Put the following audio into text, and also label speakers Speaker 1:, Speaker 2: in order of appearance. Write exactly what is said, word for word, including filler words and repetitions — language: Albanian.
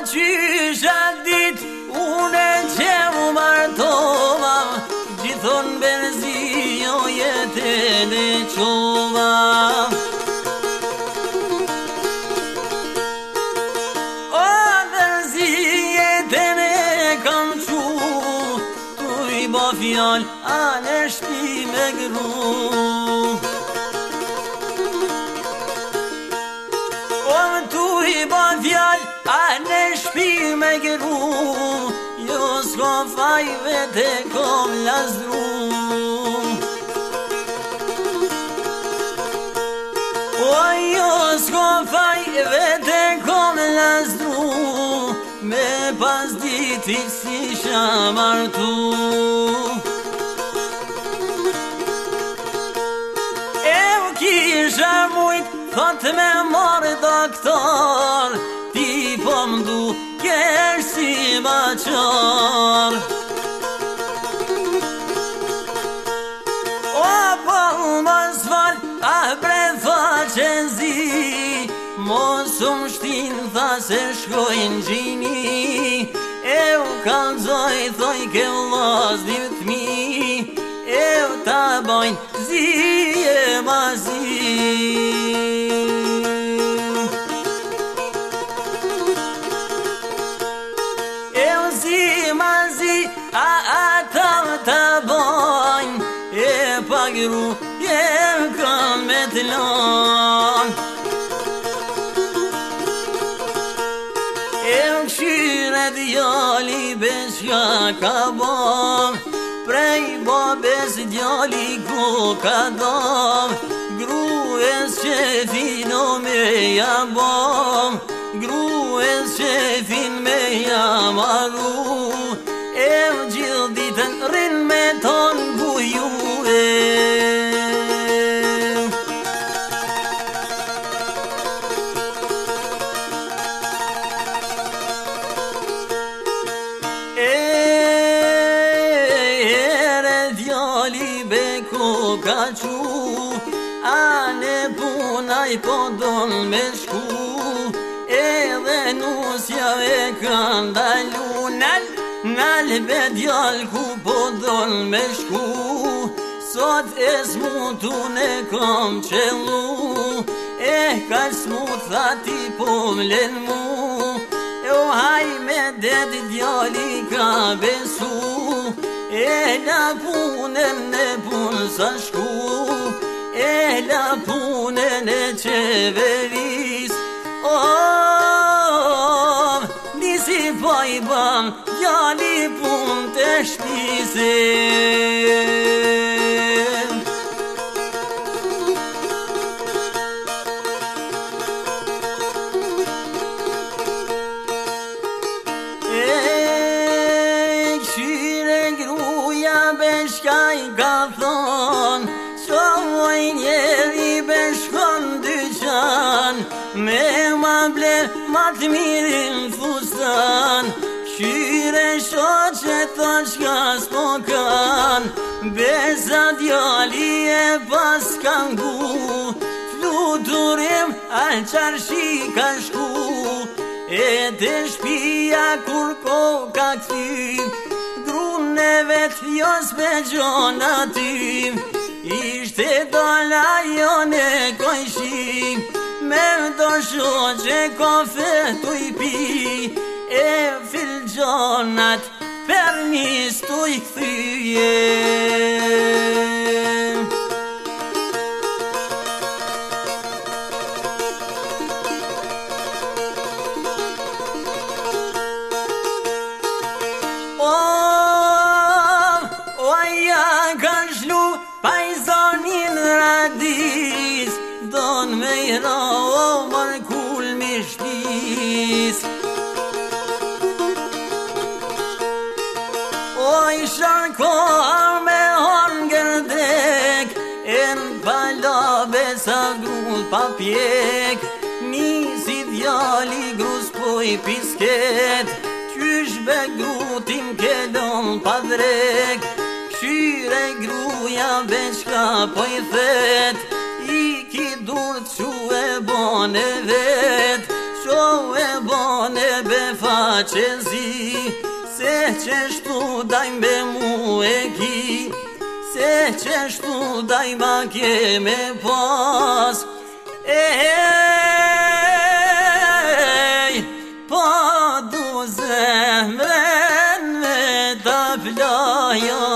Speaker 1: qysha dit une që u martova, gjithon berzi jo jetën e qova. O berzi jetën e kam qu, tu i ba fjall anë shpi me gru. Fjall a në shpi me gru, jo s'ko faj vete kom lasdru. O jo s'ko faj vete kom lasdru, me pas ditit si shamartu. E u kisha mujt thot me marë doktor, ti po mdu kesh si baqar. O po mos fal, ah bre faqe zi, mos u mshtin tha se shkojnë gjini. E u kalzoj thoj ke vllaz dit mi, e u ta bajnë zi e ma zi. A ata të bojnë, e pagru jem kan me të lan. E më këshyre djali beshka ka bom, prej babes djali ku ka dom. Grues qefin o me jabom, grues qefin me jamaru. E më gjithë ditën rinë me tonë buju e. E ere djali beko ka qu, ane punaj po donë me shku. Edhe nusja e ka ndalu nal, nalbe djall ku po don me shku. Sot e smutun e kam qellu, e ka smutha ti po mlen mu. E o haj me det djalli ka besu, e la punen e pun sa shku, e la punen e qeveris. Oh, nisi po i ban djali pun të shpisin. E këshyre gruja beshka i ka thon, qovoj njeri beshkon dyqan, me ma ble ma të mirin fustan. Qyre shoqe të qka s'po kan, besa djali e pas kan gu. Fluturim al qarshi ka shku, e të shpia kur ko ka këthim. Grune vet jo s'pe gjona tim, ishte dola jo ne kojshim. Me do shoqe kafe tu i pi, e filgjonat permis tu i këthyje. O, o ja ka shlu pajzonin radis, don me i ra o markull me shtis. Oj sharkar me hanger dek, en palabe sa grull pa pjek. Nisi djali grus po i pisket, qysh be grutim kelon pa drek. Qyre gruja beqka po i thet, i ki dur që e bane vet, që e bane be fa që zi, se qështu dajmë be mu e ki, se qështu dajma ke me pas. Ej, pa du zemren me ta plaja,